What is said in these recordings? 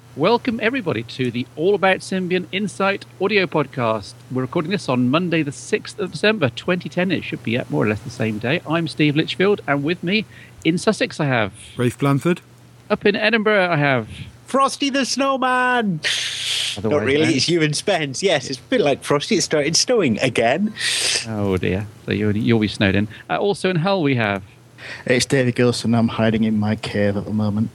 Welcome, everybody, to the All About Symbian Insight audio podcast. We're recording this on Monday, the 6th of December, 2010. It should be at more or less the same day. I'm Steve Litchfield, and with me in Sussex, I have... Rafe Blanford. Up in Edinburgh, I have... Frosty the Snowman! Not really, it's Ewan Spence. Yes, it's a bit like Frosty. It started snowing again. Oh, dear. So you'll be snowed in. Also in Hull, we have... It's David Gilson. I'm hiding in my cave at the moment.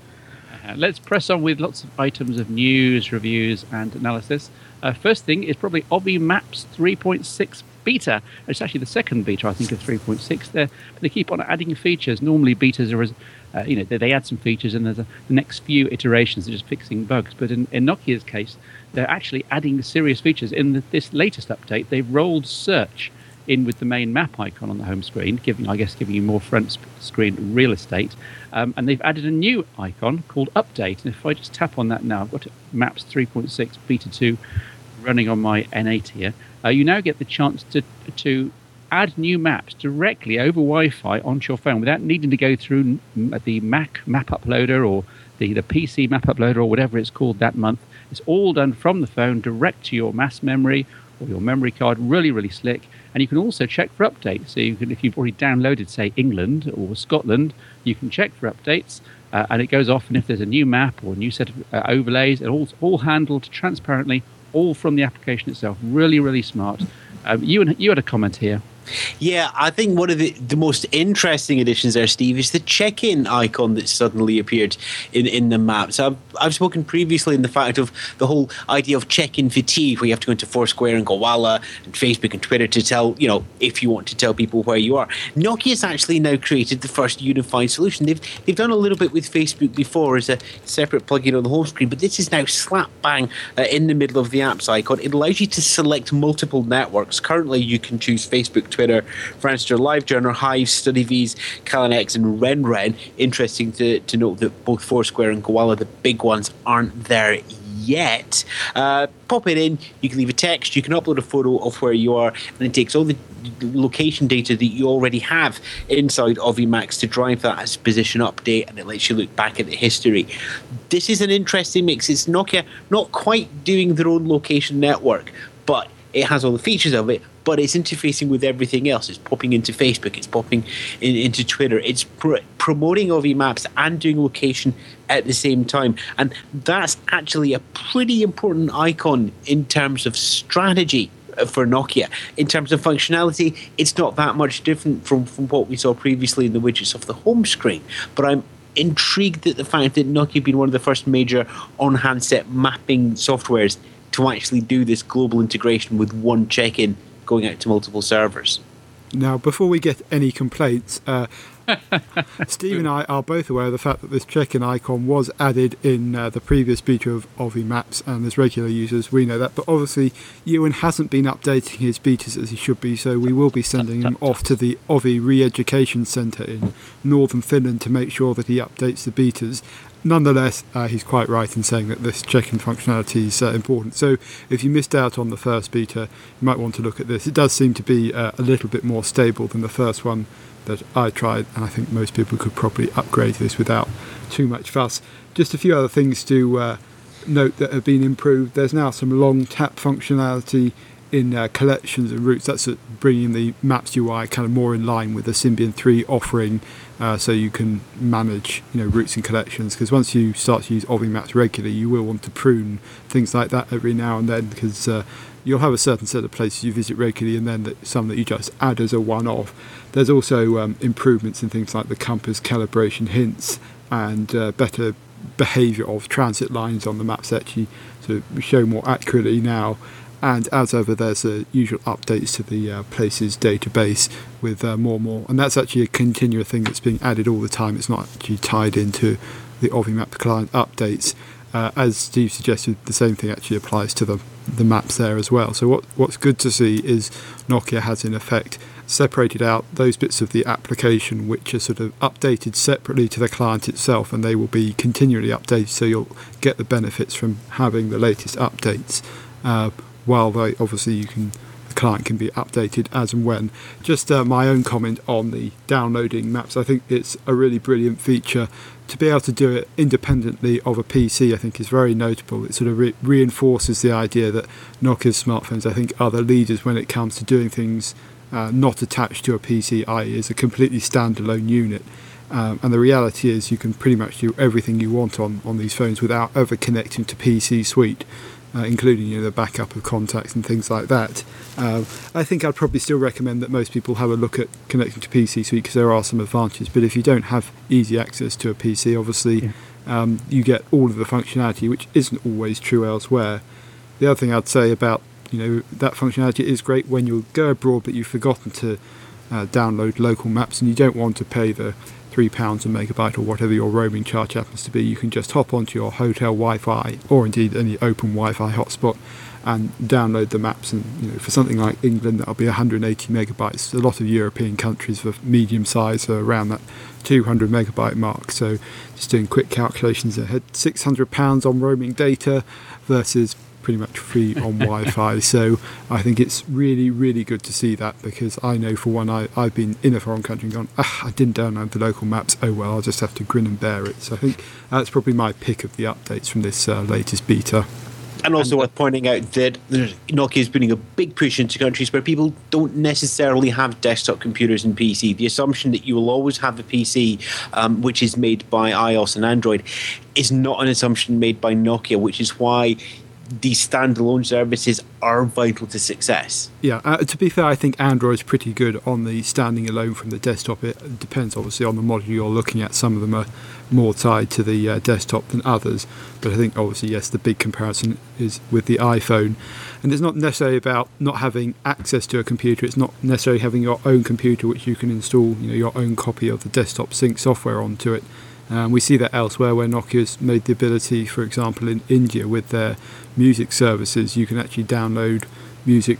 Let's press on with lots of items of news, reviews, and analysis. First thing is probably Ovi Maps 3.6 beta. It's actually the second beta, I think, of 3.6 there. But they keep on adding features. Normally, betas are, they add some features, and there's the next few iterations are just fixing bugs. But in Nokia's case, they're actually adding serious features. In this latest update, they've rolled search in with the main map icon on the home screen, giving you more front screen real estate. And they've added a new icon called Update. And if I just tap on that now, I've got Maps 3.6 Beta 2 running on my N8 here. You now get the chance to add new maps directly over Wi-Fi onto your phone without needing to go through the Mac map uploader or the PC map uploader or whatever it's called that month. It's all done from the phone direct to your mass memory or your memory card. Really, really slick. And you can also check for updates. So you can, if you've already downloaded, say, England or Scotland, you can check for updates, and it goes off. And if there's a new map or a new set of overlays, it's all handled transparently, all from the application itself. Really, really smart. You had a comment here. Yeah, I think one of the most interesting additions there, Steve, is the check-in icon that suddenly appeared in the maps. I've spoken previously in the fact of the whole idea of check-in fatigue, where you have to go into Foursquare and Gowalla and Facebook and Twitter to tell, if you want to tell people where you are. Nokia's actually now created the first unified solution. They've done a little bit with Facebook before as a separate plugin on the home screen, but this is now slap bang in the middle of the apps icon. It allows you to select multiple networks. Currently, you can choose Facebook, Twitter, Friendster, LiveJournal, Hive, StudyViz, CalendX, and RenRen. Interesting to note that both Foursquare and Gowalla, the big ones, aren't there yet. Pop it in, you can leave a text, you can upload a photo of where you are, and it takes all the location data that you already have inside Ovi Maps to drive that as position update, and it lets you look back at the history. This is an interesting mix. It's Nokia not quite doing their own location network, but it has all the features of it, but it's interfacing with everything else. It's popping into Facebook, it's popping into Twitter, it's promoting Ovi Maps and doing location at the same time. And that's actually a pretty important icon in terms of strategy for Nokia. In terms of functionality, it's not that much different from what we saw previously in the widgets of the home screen. But I'm intrigued at the fact that Nokia being one of the first major on-handset mapping softwares to actually do this global integration with one check-in going out to multiple servers. Now, before we get any complaints, Steve and I are both aware of the fact that this check-in icon was added in the previous beta of Ovi Maps, and as regular users we know that, but obviously Ewan hasn't been updating his betas as he should be, so we will be sending him off to the Ovi Re-Education Centre in northern Finland to make sure that he updates the betas. Nonetheless, he's quite right in saying that this check-in functionality is important. So if you missed out on the first beta, you might want to look at this. It does seem to be a little bit more stable than the first one that I tried, and I think most people could probably upgrade this without too much fuss. Just a few other things to note that have been improved. There's now some long tap functionality in collections and routes. That's bringing the Maps UI kind of more in line with the Symbian 3 offering, so you can manage routes and collections, because once you start to use Ovi Maps regularly, you will want to prune things like that every now and then, because you'll have a certain set of places you visit regularly and then some that you just add as a one-off. There's also improvements in things like the compass calibration hints and better behaviour of transit lines on the maps actually to show more accurately now. And as ever, there's usual updates to the places database with more. And that's actually a continuous thing that's being added all the time. It's not actually tied into the Ovi Maps client updates. As Steve suggested, the same thing actually applies to the maps there as well. So what's good to see is Nokia has in effect separated out those bits of the application which are sort of updated separately to the client itself, and they will be continually updated, so you'll get the benefits from having the latest updates. While obviously the client can be updated as and when. Just my own comment on the downloading maps. I think it's a really brilliant feature. To be able to do it independently of a PC, I think, is very notable. It sort of reinforces the idea that Nokia's smartphones, I think, are the leaders when it comes to doing things not attached to a PC, i.e. as a completely standalone unit. And the reality is you can pretty much do everything you want on these phones without ever connecting to PC Suite, including the backup of contacts and things like that. I think I'd probably still recommend that most people have a look at connecting to PC Suite because there are some advantages. But if you don't have easy access to a PC, obviously you get all of the functionality, which isn't always true elsewhere. The other thing I'd say about that functionality is great when you go abroad but you've forgotten to download local maps and you don't want to pay the £3 a megabyte or whatever your roaming charge happens to be. You can just hop onto your hotel Wi-Fi or indeed any open Wi-Fi hotspot and download the maps. And for something like England, that'll be 180 megabytes. A lot of European countries for medium size are around that 200 megabyte mark. So just doing quick calculations ahead, £600 on roaming data versus pretty much free on Wi-Fi. So I think it's really, really good to see that, because I know for one, I've been in a foreign country and gone, I didn't download the local maps, oh well, I'll just have to grin and bear it. So I think that's probably my pick of the updates from this latest beta. And also worth pointing out that Nokia is putting a big push into countries where people don't necessarily have desktop computers and PC. The assumption that you will always have a PC, which is made by iOS and Android, is not an assumption made by Nokia, which is why these standalone services are vital to success. Yeah, to be fair, I think Android's pretty good on the standing alone from the desktop. It depends obviously on the model you're looking at. Some of them are more tied to the desktop than others, but I think obviously yes, the big comparison is with the iPhone. And it's not necessarily about not having access to a computer, it's not necessarily having your own computer which you can install your own copy of the desktop sync software onto it. We see that elsewhere where Nokia's made the ability, for example in India with their music services, you can actually download music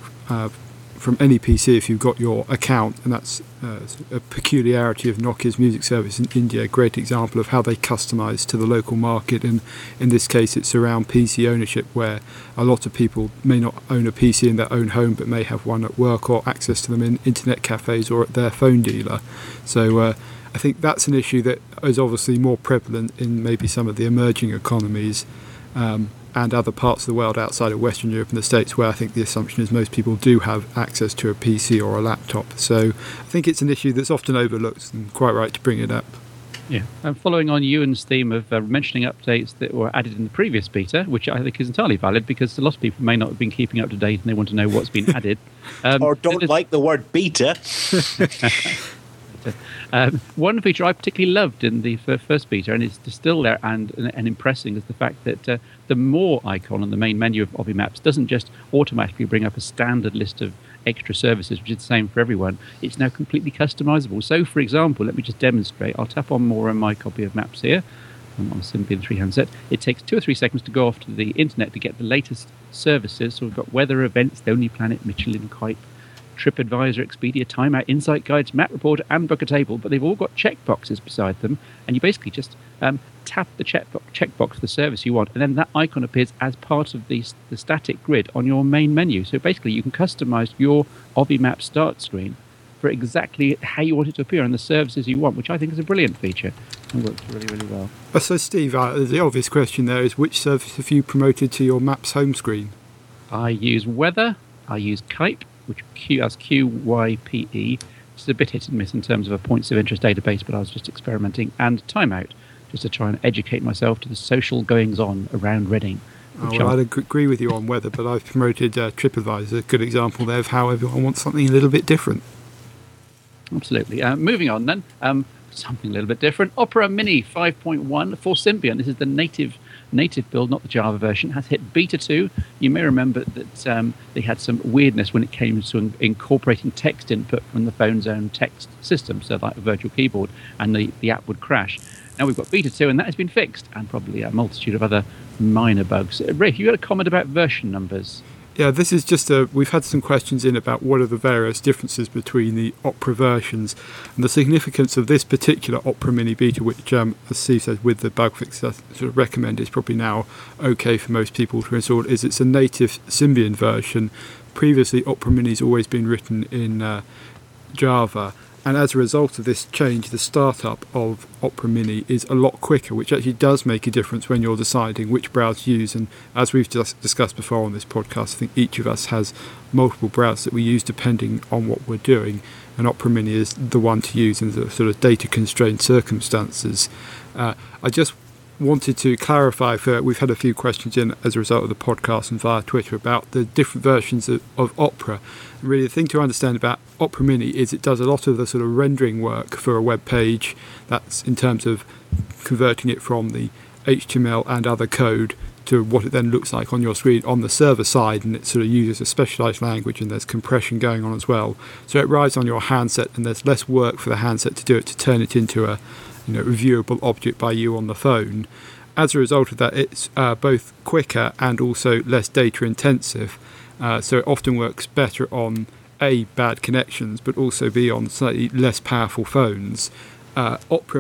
from any PC if you've got your account, and that's a peculiarity of Nokia's music service in India, a great example of how they customise to the local market. And in this case it's around PC ownership, where a lot of people may not own a PC in their own home but may have one at work or access to them in internet cafes or at their phone dealer. So I think that's an issue that is obviously more prevalent in maybe some of the emerging economies and other parts of the world outside of Western Europe and the States, where I think the assumption is most people do have access to a PC or a laptop. So I think it's an issue that's often overlooked, and quite right to bring it up. Yeah, and following on Ewan's theme of mentioning updates that were added in the previous beta, which I think is entirely valid because a lot of people may not have been keeping up to date and they want to know what's been added. Or don't like the word beta. One feature I particularly loved in the first beta, and it's still there and impressing, is the fact that the More icon on the main menu of Ovi Maps doesn't just automatically bring up a standard list of extra services, which is the same for everyone. It's now completely customizable. So, for example, let me just demonstrate. I'll tap on More on my copy of Maps here. I'm on a Symbian 3 handset. It takes 2 or 3 seconds to go off to the internet to get the latest services. So we've got weather, events, Lonely Planet, Michelin Kite, TripAdvisor, Expedia, Timeout, Insight Guides, Map Reporter, and Book a Table, but they've all got checkboxes beside them, and you basically just tap the checkbox for the service you want, and then that icon appears as part of the static grid on your main menu. So basically you can customize your Ovi Map start screen for exactly how you want it to appear on the services you want, which I think is a brilliant feature and works really, really well. So Steve, the obvious question there is, which service have you promoted to your Maps home screen? I use Weather, I use Kite, which as QYPE, which is a bit hit and miss in terms of a points of interest database, but I was just experimenting, and Timeout, just to try and educate myself to the social goings-on around Reading. I'd agree with you on Weather, but I've promoted TripAdvisor, a good example there of how everyone wants something a little bit different. Absolutely. Moving on then, something a little bit different. Opera Mini 5.1 for Symbian. This is the native build, not the Java version, has hit Beta 2. You may remember that they had some weirdness when it came to incorporating text input from the phone's own text system, so like a virtual keyboard, and the app would crash. Now we've got Beta 2, and that has been fixed, and probably a multitude of other minor bugs. Rafe, you got a comment about version numbers? Yeah, this is just we've had some questions in about what are the various differences between the Opera versions, and the significance of this particular Opera Mini Beta, which, as Steve said, with the bug fix I sort of recommend is probably now okay for most people to install, is it's a native Symbian version, previously Opera Mini's always been written in Java, and as a result of this change, the startup of Opera Mini is a lot quicker, which actually does make a difference when you're deciding which browser to use. And as we've just discussed before on this podcast, I think each of us has multiple browsers that we use depending on what we're doing, and Opera Mini is the one to use in the sort of data-constrained circumstances. I just wanted to clarify, we've had a few questions in as a result of the podcast and via Twitter about the different versions of Opera. And really the thing to understand about Opera Mini is it does a lot of the sort of rendering work for a web page. That's in terms of converting it from the HTML and other code to what it then looks like on your screen on the server side, and it sort of uses a specialized language, and there's compression going on as well. So it rides on your handset, and there's less work for the handset to do it, to turn it into a reviewable object by you on the phone. As a result of that, it's both quicker and also less data intensive. So it often works better on A, bad connections, but also B, on slightly less powerful phones. Opera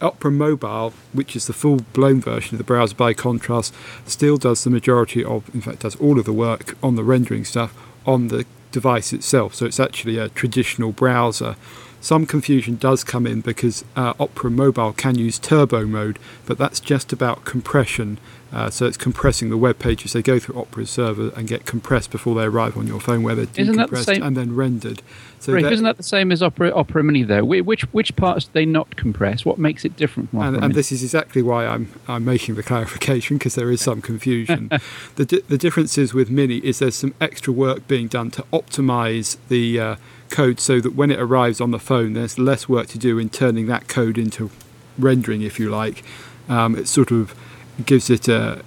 Mobile, which is the full-blown version of the browser by contrast, still does the majority of, in fact does all of the work on the rendering stuff on the device itself. So it's actually a traditional browser. Some confusion does come in because Opera Mobile can use turbo mode, but that's just about compression. So it's compressing the web pages. They go through Opera's server and get compressed before they arrive on your phone, where they're decompressed and then rendered. So Rafe, isn't that the same as Opera Mini, though? Which parts do they not compress? What makes it different from Opera Mini? And this is exactly why I'm making the clarification, because there is some confusion. The differences with Mini is there's some extra work being done to optimize the code so that when it arrives on the phone, there's less work to do in turning that code into rendering, if you like. It sort of gives it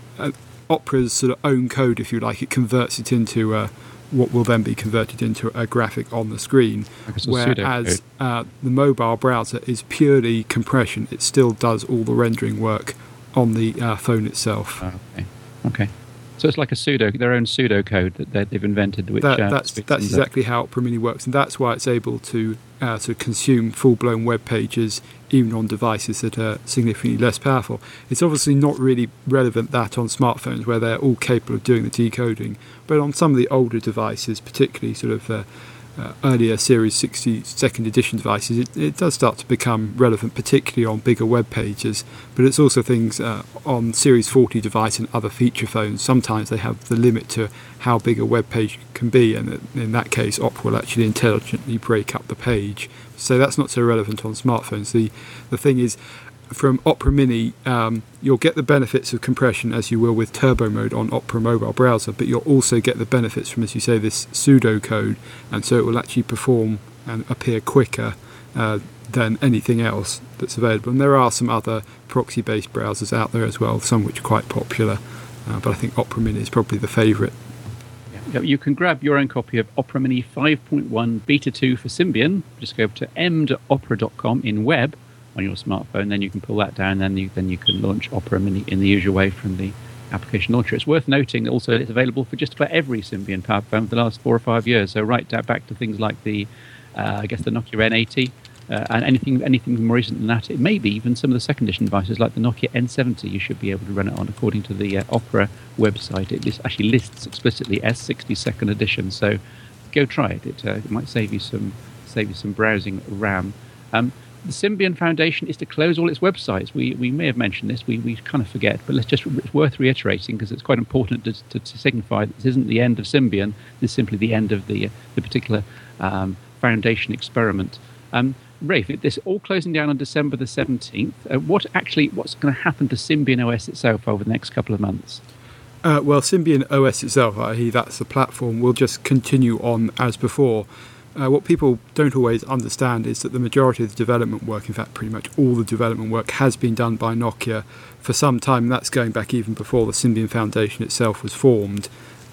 Opera's sort of own code, if you like. It converts it into what will then be converted into a graphic on the screen, whereas the mobile browser is purely compression. It still does all the rendering work on the phone itself. Okay. So it's like their own pseudocode that they've invented. Which that's exactly how Opera Mini works, and that's why it's able to consume full-blown web pages even on devices that are significantly less powerful. It's obviously not really relevant that on smartphones, where they're all capable of doing the decoding, but on some of the older devices, particularly sort of earlier Series 60 second edition devices, it does start to become relevant, particularly on bigger web pages. But it's also things on Series 40 device and other feature phones. Sometimes they have the limit to how big a web page can be, and in that case Opera will actually intelligently break up the page. So that's not so relevant on smartphones. The thing is, from Opera Mini, you'll get the benefits of compression as you will with turbo mode on Opera Mobile browser, but you'll also get the benefits from, as you say, this pseudocode, and so it will actually perform and appear quicker than anything else that's available. And there are some other proxy-based browsers out there as well, some which are quite popular, but I think Opera Mini is probably the favourite. You can grab your own copy of Opera Mini 5.1 Beta 2 for Symbian. Just go to m.opera.com in web on your smartphone, then you can pull that down, then you can launch Opera Mini in the usual way from the application launcher. It's worth noting also that it's available for just about every Symbian powered phone for the last 4 or 5 years. So right back to things like the Nokia N80 and anything more recent than that. It may be even some of the second edition devices like the Nokia N70. You should be able to run it on, according to the Opera website. It actually lists explicitly S60 second edition. So go try it. It might save you some browsing RAM. The Symbian Foundation is to close all its websites. We may have mentioned this. We kind of forget, but it's worth reiterating because it's quite important to signify that this isn't the end of Symbian. This is simply the end of the particular foundation experiment. Rafe, this all closing down on December the 17th. What's going to happen to Symbian OS itself over the next couple of months? Well, Symbian OS itself, i.e. that's the platform, will just continue on as before. What people don't always understand is that the majority of the development work, in fact pretty much all the development work, has been done by Nokia for some time. That's going back even before the Symbian Foundation itself was formed.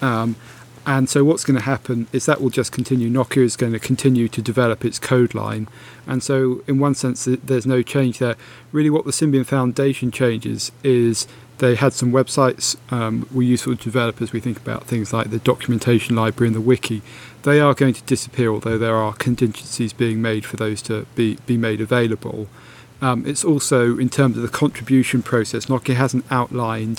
And so what's going to happen is that will just continue. Nokia is going to continue to develop its code line. And so in one sense, there's no change there. Really what the Symbian Foundation changes is they had some websites were useful to developers. We think about things like the documentation library and the wiki. They are going to disappear, although there are contingencies being made for those to be made available. It's also, in terms of the contribution process, Nokia hasn't outlined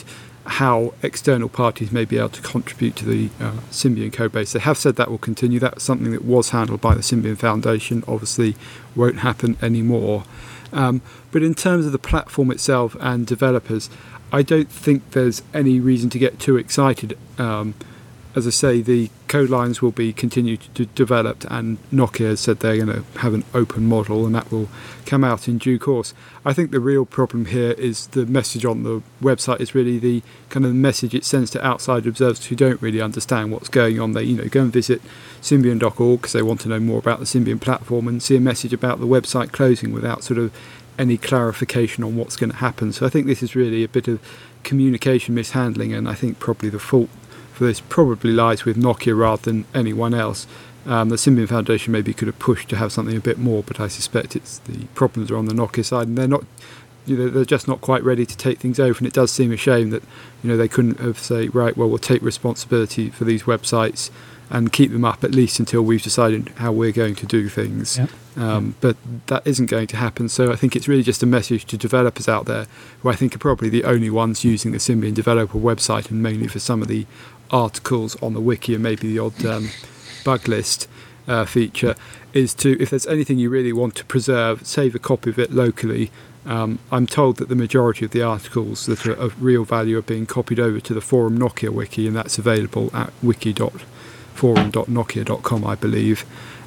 how external parties may be able to contribute to the Symbian code base. They have said that will continue. That's something that was handled by the Symbian Foundation, obviously won't happen anymore. But in terms of the platform itself and developers, I don't think there's any reason to get too excited. As I say, the code lines will be continued to developed, and Nokia has said they're going to have an open model, and that will come out in due course. I think the real problem here is the message on the website is really the kind of message it sends to outside observers who don't really understand what's going on. They, go and visit Symbian.org because they want to know more about the Symbian platform, and see a message about the website closing without sort of any clarification on what's going to happen. So I think this is really a bit of communication mishandling, and I think probably the fault for this probably lies with Nokia rather than anyone else. The Symbian Foundation maybe could have pushed to have something a bit more, but I suspect it's the problems are on the Nokia side, and they're not, they're just not quite ready to take things over. And it does seem a shame that they couldn't have say, right, well, we'll take responsibility for these websites and keep them up at least until we've decided how we're going to do things. But that isn't going to happen. So I think it's really just a message to developers out there, who I think are probably the only ones using the Symbian developer website, and mainly for some of the articles on the wiki and maybe the odd bug list feature, is to, if there's anything you really want to preserve, save a copy of it locally. I'm told that the majority of the articles that are of real value are being copied over to the Forum Nokia wiki, and that's available at wiki.forum.nokia.com, I believe.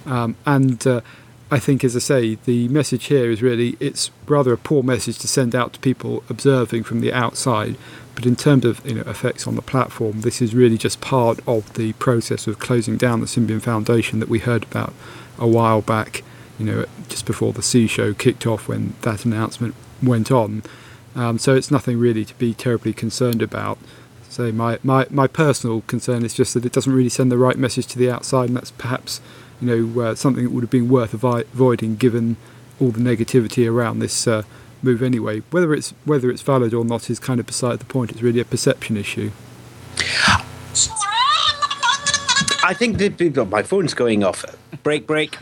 I think, as I say, the message here is really, it's rather a poor message to send out to people observing from the outside. But in terms of effects on the platform, this is really just part of the process of closing down the Symbian Foundation that we heard about a while back, just before the C show kicked off when that announcement went on. So it's nothing really to be terribly concerned about. So my personal concern is just that it doesn't really send the right message to the outside, and that's perhaps something that would have been worth avoiding given all the negativity around this move anyway. Whether it's valid or not is kind of beside the point. It's really a perception issue. I think my phone's going off. Break.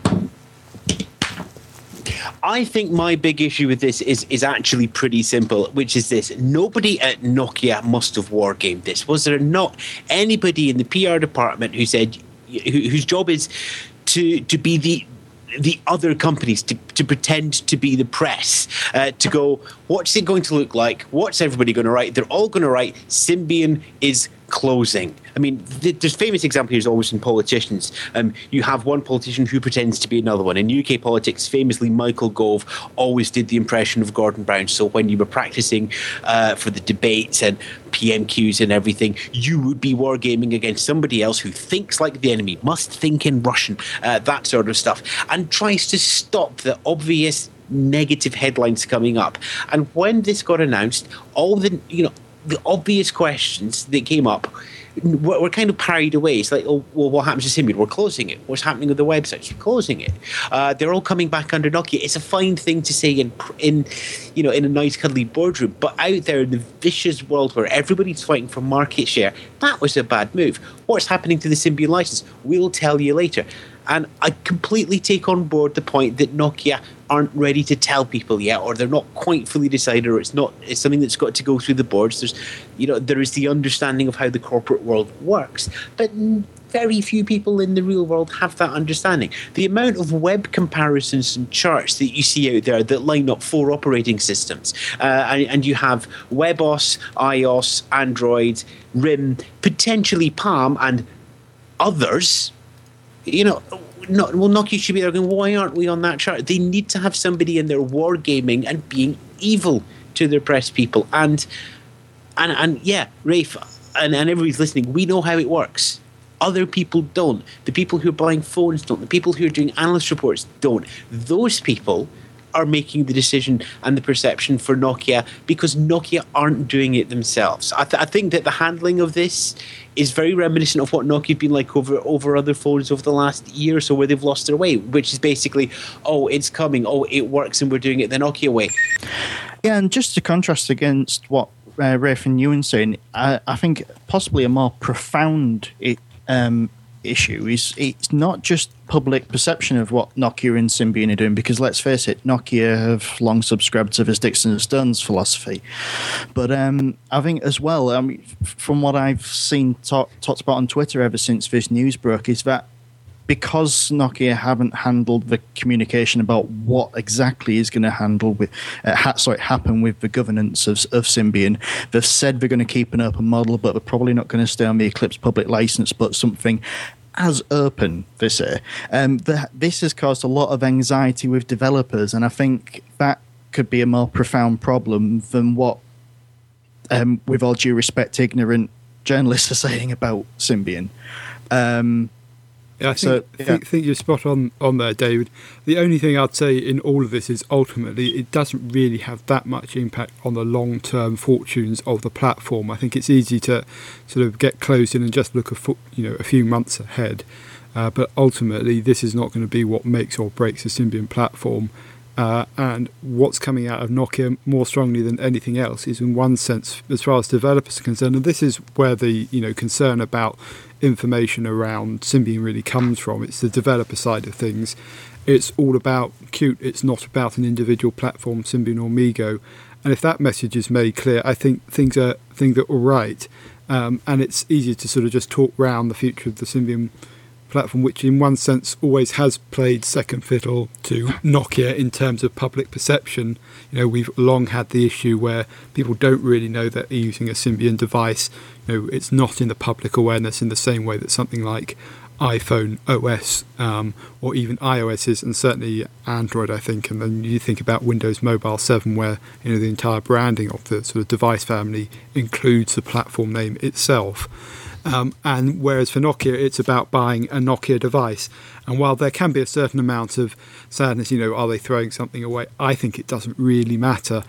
I think my big issue with this is actually pretty simple, which is this. Nobody at Nokia must have wargamed this. Was there not anybody in the PR department who said, whose job is to be the other companies, to pretend to be the press, to go, what's it going to look like? What's everybody going to write? They're all going to write, Symbian is closing. I mean, there's famous example here is always in politicians. You have one politician who pretends to be another one. In UK politics, famously, Michael Gove always did the impression of Gordon Brown. So when you were practicing for the debates and PMQs and everything, you would be wargaming against somebody else who thinks like the enemy, must think in Russian, that sort of stuff, and tries to stop the obvious negative headlines coming up. And when this got announced, all the obvious questions that came up were kind of parried away. It's like, oh, well, what happens to Symbian? We're closing it. What's happening with the websites? We're closing it. They're all coming back under Nokia. It's a fine thing to say in a nice cuddly boardroom, but out there in the vicious world where everybody's fighting for market share, that was a bad move. What's happening to the Symbian license? We'll tell you later. And I completely take on board the point that Nokia aren't ready to tell people yet, or they're not quite fully decided, or it's something that's got to go through the boards. There is the understanding of how the corporate world works, but very few people in the real world have that understanding. The amount of web comparisons and charts that you see out there that line up 4 operating systems, and you have WebOS, iOS, Android, RIM, potentially Palm, and others. Nokia should be there going, why aren't we on that chart? They need to have somebody in there wargaming and being evil to their press people. And yeah, Rafe and everybody's listening, we know how it works. Other people don't. The people who are buying phones don't. The people who are doing analyst reports don't. Those people are making the decision and the perception for Nokia because Nokia aren't doing it themselves. I think that the handling of this is very reminiscent of what Nokia have been like over other phones over the last year or so, where they've lost their way, which is basically, oh, it's coming, oh, it works, and we're doing it the Nokia way. Yeah, and just to contrast against what Rafe and Ewan saying, I think possibly a more profound issue is it's not just public perception of what Nokia and Symbian are doing, because let's face it, Nokia have long subscribed to the Sticks and Stones philosophy. But I think as well, I mean, from what I've seen talked about on Twitter ever since this news broke, is that because Nokia haven't handled the communication about what exactly is going to happen with the governance of Symbian, they've said they're going to keep an open model, but they're probably not going to stay on the Eclipse public license, but something as open, they say. This has caused a lot of anxiety with developers, and I think that could be a more profound problem than what, with all due respect, ignorant journalists are saying about Symbian. Yeah, I think you're spot on there, David. The only thing I'd say in all of this is ultimately it doesn't really have that much impact on the long-term fortunes of the platform. I think it's easy to sort of get closed in and just look a few months ahead. But ultimately, this is not going to be what makes or breaks the Symbian platform. And what's coming out of Nokia more strongly than anything else is, in one sense, as far as developers are concerned, and this is where the concern about information around Symbian really comes from. It's the developer side of things. It's all about Qt. It's not about an individual platform, Symbian or MeeGo. And if that message is made clear, I think things are all right. And it's easier to sort of just talk round the future of the Symbian platform, which in one sense always has played second fiddle to Nokia in terms of public perception. We've long had the issue where people don't really know that they're using a Symbian device. It's not in the public awareness in the same way that something like iPhone OS or even iOS is, and certainly Android, I think. And then you think about Windows Mobile 7, where the entire branding of the sort of device family includes the platform name itself. And whereas for Nokia, it's about buying a Nokia device. And while there can be a certain amount of sadness, are they throwing something away? I think it doesn't really matter.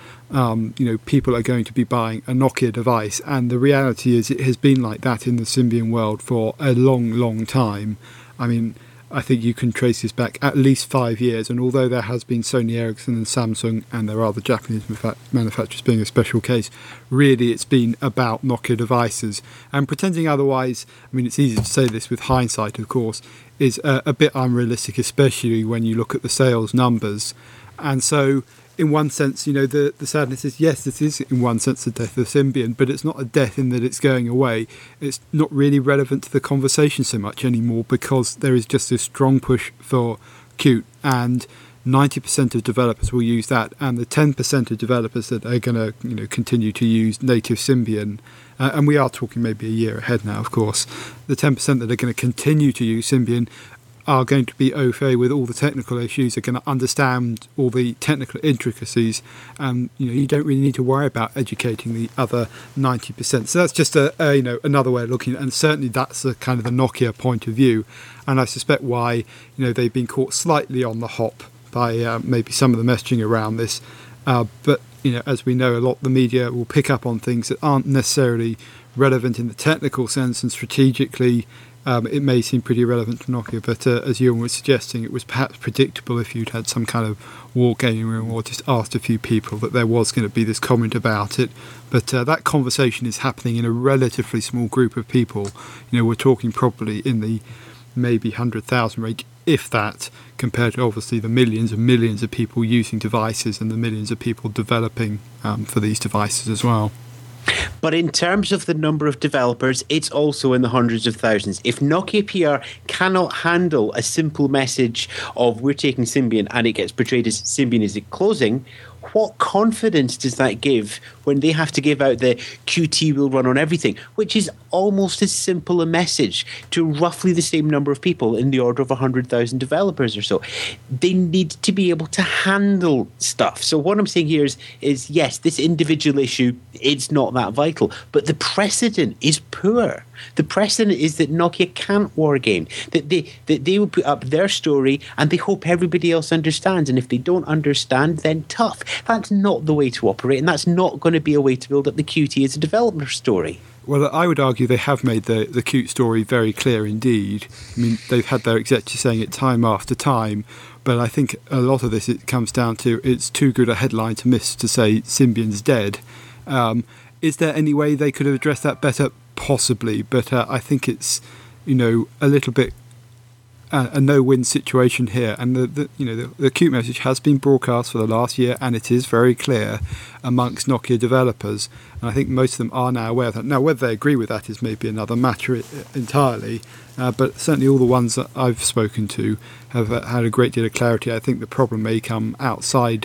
People are going to be buying a Nokia device. And the reality is it has been like that in the Symbian world for a long, long time. I mean, I think you can trace this back at least 5 years, and although there has been Sony Ericsson and Samsung, and there are the Japanese manufacturers being a special case, really it's been about Nokia devices. And pretending otherwise, I mean, it's easy to say this with hindsight, of course, is a bit unrealistic, especially when you look at the sales numbers. And so, in one sense, the sadness is, yes, this is in one sense the death of Symbian, but it's not a death in that it's going away. It's not really relevant to the conversation so much anymore, because there is just this strong push for Qt, and 90% of developers will use that, and the 10% of developers that are going to continue to use native Symbian, and we are talking maybe a year ahead now, of course, the 10% that are going to continue to use Symbian are going to be au fait with all the technical issues, are going to understand all the technical intricacies, and you don't really need to worry about educating the other 90%. So that's just another way of looking at it, and certainly that's the kind of the Nokia point of view, and I suspect why they've been caught slightly on the hop by maybe some of the messaging around this, but as we know, a lot of the media will pick up on things that aren't necessarily relevant in the technical sense, and strategically it may seem pretty relevant to Nokia, but as Ewan was suggesting, it was perhaps predictable if you'd had some kind of wargaming room or just asked a few people that there was going to be this comment about it. But that conversation is happening in a relatively small group of people. We're talking probably in the maybe 100,000 range, if that, compared to obviously the millions and millions of people using devices and the millions of people developing for these devices as well. But in terms of the number of developers, it's also in the hundreds of thousands. If Nokia PR cannot handle a simple message of we're taking Symbian and it gets portrayed as Symbian is closing, what confidence does that give when they have to give out the Qt will run on everything, which is almost as simple a message to roughly the same number of people, in the order of 100,000 developers or so? They need to be able to handle stuff. So what I'm saying here is yes, this individual issue, it's not that vital, but the precedent is poor. The precedent is that Nokia can't wargame, that they will put up their story and they hope everybody else understands. And if they don't understand, then tough. That's not the way to operate, and that's not going to be a way to build up the Qt as a developer story. Well, I would argue they have made the Qt story very clear indeed. I mean, they've had their executives saying it time after time, but I think a lot of this, it comes down to it's too good a headline to miss to say Symbian's dead. Is there any way they could have addressed that better? Possibly, but I think it's a little bit a no-win situation here, and the acute message has been broadcast for the last year, and it is very clear amongst Nokia developers, and I think most of them are now aware of that. Now, whether they agree with that is maybe another matter entirely, but certainly all the ones that I've spoken to have had a great deal of clarity. I think the problem may come outside,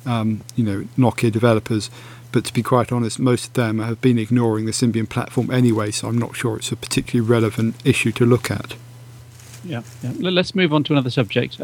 Nokia developers. But to be quite honest, most of them have been ignoring the Symbian platform anyway, so I'm not sure it's a particularly relevant issue to look at. Yeah. Let's move on to another subject.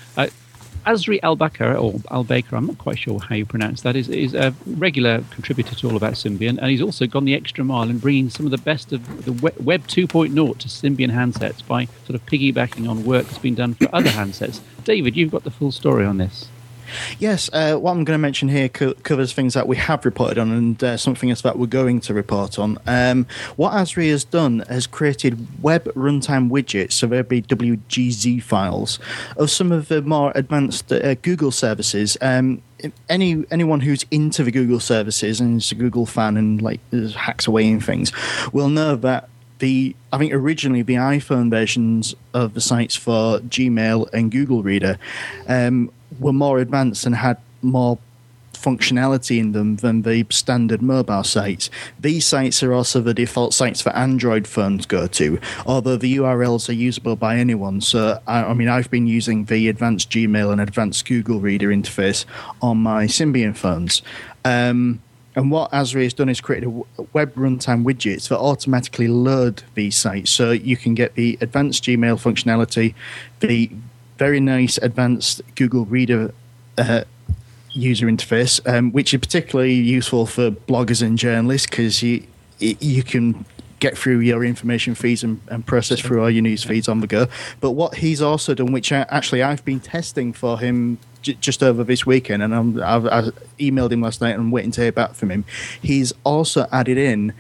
Azri Al-Baker, I'm not quite sure how you pronounce that, is a regular contributor to All About Symbian, and he's also gone the extra mile in bringing some of the best of the Web 2.0 to Symbian handsets by sort of piggybacking on work that's been done for other handsets. David, you've got the full story on this. Yes, what I'm going to mention here covers things that we have reported on and something else that we're going to report on. What Azri has done has created web runtime widgets, so there'll be WGZ files, of some of the more advanced Google services. Anyone who's into the Google services and is a Google fan and hacks away in things will know that I think originally the iPhone versions of the sites for Gmail and Google Reader were more advanced and had more functionality in them than the standard mobile sites. These sites are also the default sites for Android phones go to, although the URLs are usable by anyone. So, I've been using the advanced Gmail and advanced Google Reader interface on my Symbian phones. And what Azri has done is created a web runtime widgets that automatically load these sites. So you can get the advanced Gmail functionality, the very nice advanced Google Reader user interface, which is particularly useful for bloggers and journalists because you can get through your information feeds and process through all your news feeds on the go. But what he's also done, which I've been testing for him just over this weekend, and I've emailed him last night and I'm waiting to hear back from him. He's also added in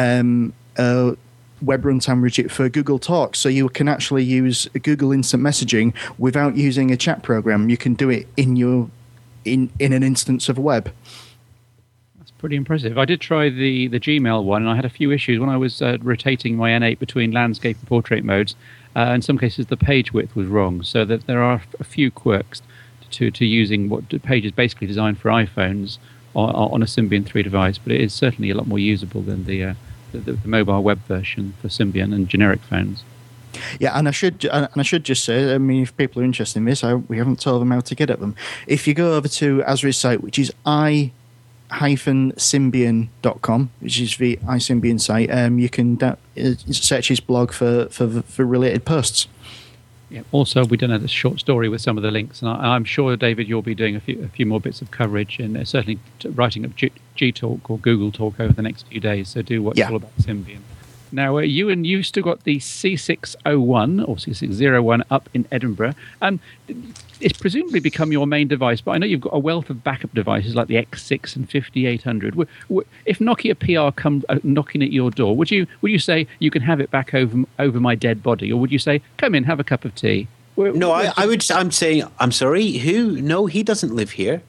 a web runtime widget for Google Talk, so you can actually use Google Instant Messaging without using a chat program. You can do it in an instance of web. That's pretty impressive. I did try the Gmail one, and I had a few issues when I was rotating my N8 between landscape and portrait modes. In some cases, the page width was wrong, so that there are a few quirks to using what the page is basically designed for iPhones on a Symbian 3 device, but it is certainly a lot more usable than the mobile web version for Symbian and generic phones. Yeah, and I should just say, if people are interested in this, we haven't told them how to get at them. If you go over to Azri's site, which is i-symbian.com, which is the iSymbian site, you can search his blog for related posts. Yeah. Also, we've done a short story with some of the links, and I'm sure, David, you'll be doing a few more bits of coverage, and certainly writing up G-Talk or Google Talk over the next few days. So do watch All About Symbian. Now, you've still got the C601 or C601 up in Edinburgh. It's presumably become your main device, but I know you've got a wealth of backup devices like the X6 and 5800. If Nokia PR come knocking at your door, would you say you can have it back over my dead body, or would you say, come in, have a cup of tea? No, I would. I'm saying, I'm sorry. Who? No, he doesn't live here.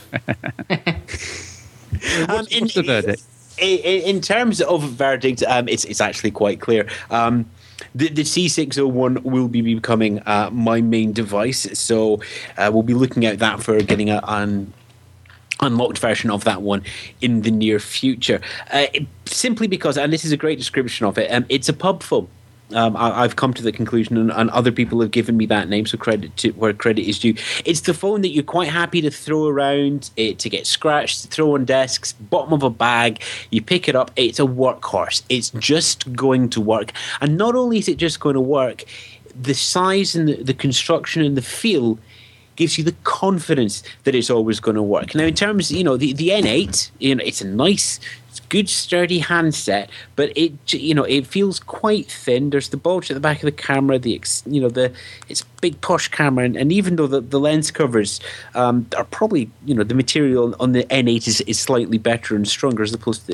What's the verdict? In terms of verdict, it's actually quite clear. The C601 will be becoming my main device, so we'll be looking at that for getting an unlocked version of that one in the near future. Simply because, and this is a great description of it, it's a pub phone. I've come to the conclusion, and other people have given me that name, so credit to where credit is due. It's the phone that you're quite happy to throw around, to get scratched, to throw on desks, bottom of a bag. You pick it up. It's a workhorse. It's just going to work. And not only is it just going to work, the size and the construction and the feel gives you the confidence that it's always going to work. Now, in terms, the N8, it's a nice, good, sturdy handset, but it feels quite thin. There's the bulge at the back of the camera. It's a big posh camera, and even though the lens covers are probably, the material on the N8 is slightly better and stronger as opposed to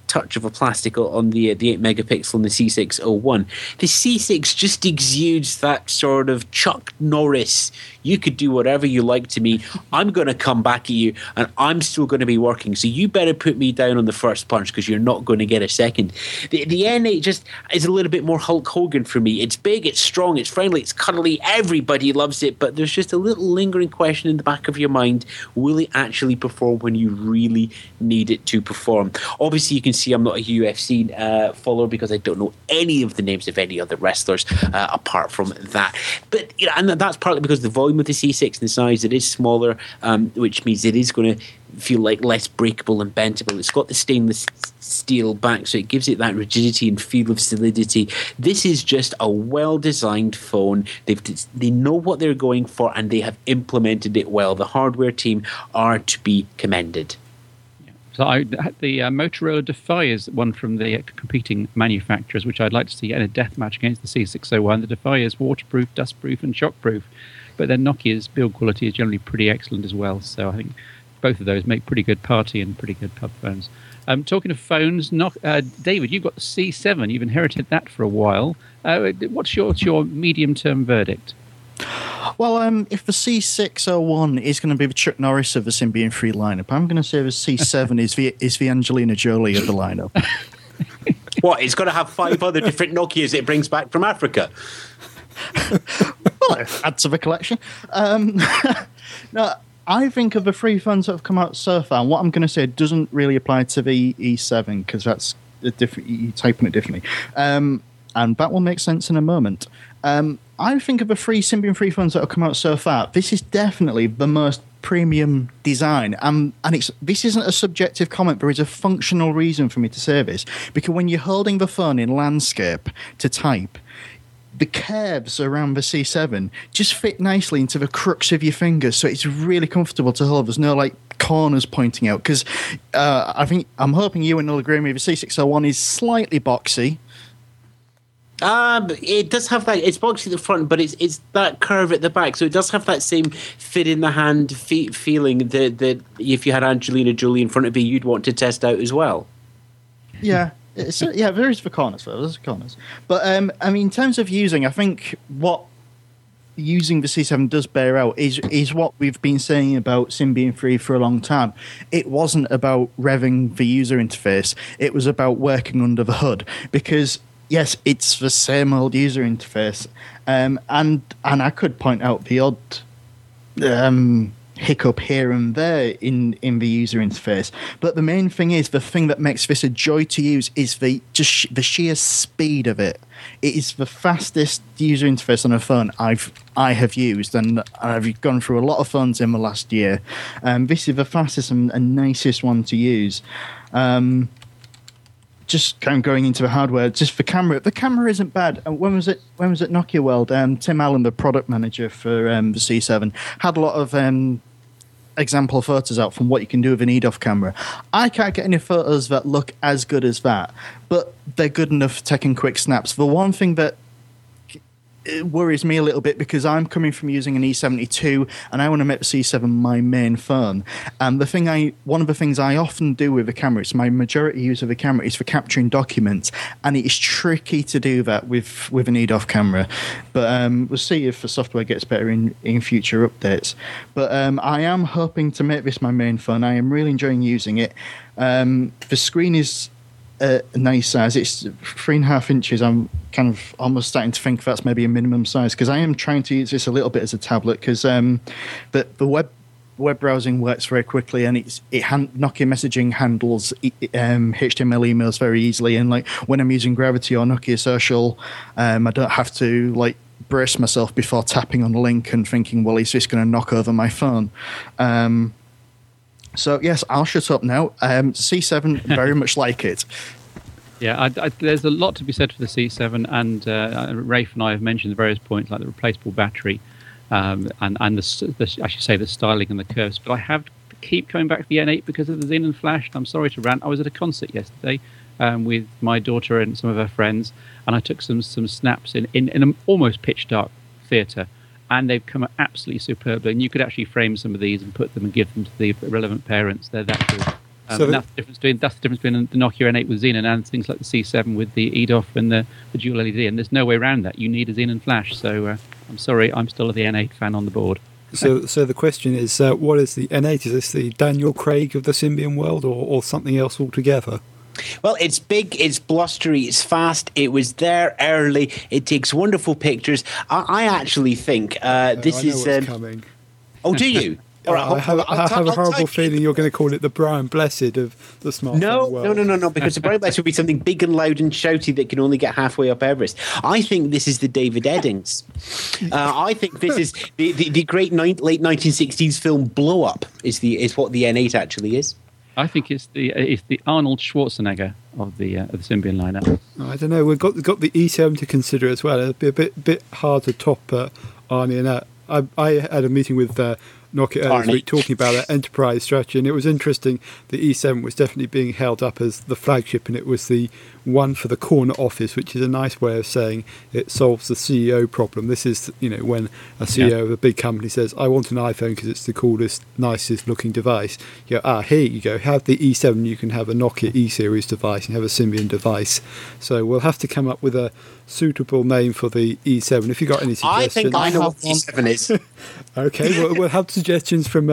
touch of a plastic on the 8 megapixel and the C601. The C6 just exudes that sort of Chuck Norris, you could do whatever you like to me, I'm going to come back at you, and I'm still going to be working, so you better put me down on the first punch because you're not going to get a second. The N8 just is a little bit more Hulk Hogan for me. It's big, it's strong, it's friendly, it's cuddly, everybody loves it, but there's just a little lingering question in the back of your mind, will it actually perform when you really need it to perform? Obviously, you can see I'm not a UFC follower because I don't know any of the names of any other wrestlers apart from that. But and that's partly because the volume of the C6 and the size, it is smaller, which means it is going to feel like less breakable and bendable. It's got the stainless steel back, so it gives it that rigidity and feel of solidity. This is just a well-designed phone. They know what they're going for, and they have implemented it well. The hardware team are to be commended. So the Motorola Defy is one from the competing manufacturers, which I'd like to see in a death match against the C601. The Defy is waterproof, dustproof, and shockproof. But then Nokia's build quality is generally pretty excellent as well. So I think both of those make pretty good party and pretty good pub phones. Talking of phones, David, you've got the C7. You've inherited that for a while. What's your medium-term verdict? Well, if the C601 is going to be the Chuck Norris of the Symbian 3 lineup, I'm going to say the C7 is the Angelina Jolie of the lineup. What? It's got to have 5 other different Nokias it brings back from Africa. Well, add to the collection. No, I think of the 3 phones that have come out so far, and what I'm going to say doesn't really apply to the E7 because that's a different. You type it differently, and that will make sense in a moment. I think of the 3 Symbian 3 phones that have come out so far. This is definitely the most premium design, and this isn't a subjective comment. There is a functional reason for me to say this, because when you're holding the phone in landscape to type, the curves around the C7 just fit nicely into the crooks of your fingers, so it's really comfortable to hold. There's no corners pointing out, because I'm hoping you and will agree with me, the C601 is slightly boxy. It does have that. It's boxy at the front, but it's that curve at the back, so it does have that same fit in the hand feeling that if you had Angelina Jolie in front of you, you'd want to test out as well. Yeah. There is the corners, though. There's the corners. But, in terms of using, I think what using the C7 does bear out is what we've been saying about Symbian 3 for a long time. It wasn't about revving the user interface. It was about working under the hood. Because, yes, it's the same old user interface. And I could point out the odd hiccup here and there in the user interface, but the main thing is, the thing that makes this a joy to use is the sheer speed of it. It is the fastest user interface on a phone I have used, and I've gone through a lot of phones in the last year. This is the fastest and nicest one to use. Just kind of going into the hardware, just the camera isn't bad. When was it Nokia World? Tim Allen, the product manager for the C7, had a lot of example photos out from what you can do with an EDOF camera. I can't get any photos that look as good as that, but they're good enough for taking quick snaps. The one thing that it worries me a little bit, because I'm coming from using an E72 and I want to make the C7 my main phone. And one of the things I often do with the camera, it's my majority use of the camera, is for capturing documents, and it is tricky to do that with an EDOF camera. But we'll see if the software gets better in future updates. But I am hoping to make this my main phone. I am really enjoying using it. The screen is a nice size. It's 3.5 inches. I'm kind of almost starting to think that's maybe a minimum size, because I am trying to use this a little bit as a tablet, because the web browsing works very quickly, and Nokia messaging handles HTML emails very easily, and when I'm using Gravity or Nokia Social, I don't have to brace myself before tapping on a link and thinking, well, is this going to knock over my phone? So, yes, I'll shut up now. C7, very much like it. Yeah, there's a lot to be said for the C7, and Rafe and I have mentioned the various points, like the replaceable battery, and I should say the styling and the curves. But I keep coming back to the N8 because of the Xenon Flash. And I'm sorry to rant. I was at a concert yesterday with my daughter and some of her friends, and I took some snaps in an almost pitch dark theatre. And they've come out absolutely superbly. And you could actually frame some of these and put them and give them to the relevant parents. They're that good. So that's the difference between the Nokia N8 with Xenon and things like the C7 with the EDOF and the dual LED. And there's no way around that. You need a Xenon flash. So I'm sorry, I'm still the N8 fan on the board. So the question is, what is the N8? Is this the Daniel Craig of the Symbian world, or something else altogether? Well, it's big, it's blustery, it's fast. It was there early. It takes wonderful pictures. I actually think this is coming. Oh, do you? All right, I have a horrible feeling you're going to call it the Brian Blessed of the smartphone world. No, because the Brian Blessed would be something big and loud and shouty that can only get halfway up Everest. I think this is the David Eddings. I think this is the great late 1960s film Blow Up is what the N8 actually is. I think it's the Arnold Schwarzenegger of the Symbian lineup. I don't know. We've got the E7 to consider as well. It'd be a bit hard to top Arnie and that. I had a meeting with Nokia earlier this week talking about their enterprise strategy, and it was interesting. The E7 was definitely being held up as the flagship, and it was the one for the corner office, which is a nice way of saying it solves the CEO problem. This is, when a CEO of a big company says, I want an iPhone because it's the coolest, nicest looking device. You go, here you go, have the E7, you can have a Nokia E-series device and have a Symbian device. So we'll have to come up with a suitable name for the E7. If you've got any suggestions. I think I know what the E7 is. Okay, we'll have suggestions from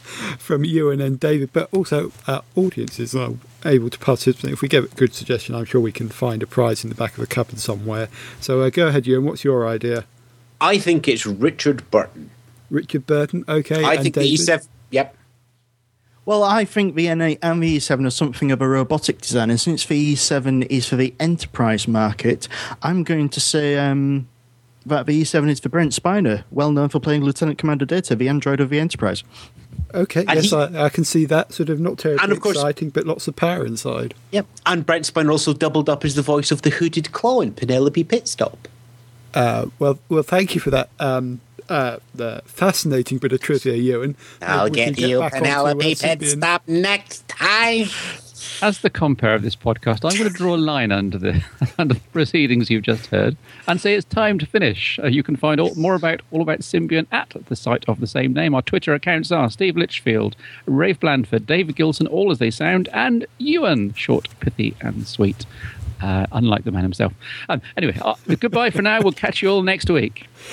Ewan and David, but also audiences are able to participate. If we get a good suggestion, I'm sure we can find a prize in the back of a cupboard somewhere. So go ahead, Ewan. What's your idea? I think it's Richard Burton. Richard Burton, okay. I think David? the E7, yep. Well, I think the N8 and the E7 are something of a robotic design, and since the E7 is for the enterprise market, I'm going to say that the E7 is for Brent Spiner, well known for playing Lieutenant Commander Data, the android of the Enterprise. Okay, and yes, I can see that. Sort of not terribly and of course, exciting, but lots of power inside. Yep, and Brent Spiner also doubled up as the voice of the Hooded Claw in Penelope Pitstop. Well, thank you for that the fascinating bit of trivia, Ewan. I'll get you Penelope Pitstop next time. As the compere of this podcast, I'm going to draw a line under the proceedings you've just heard and say it's time to finish. You can find all about Symbian at the site of the same name. Our Twitter accounts are Steve Litchfield, Rafe Blandford, David Gilson, all as they sound, and Ewan, short, pithy, and sweet. Unlike the man himself. Anyway, goodbye for now. We'll catch you all next week.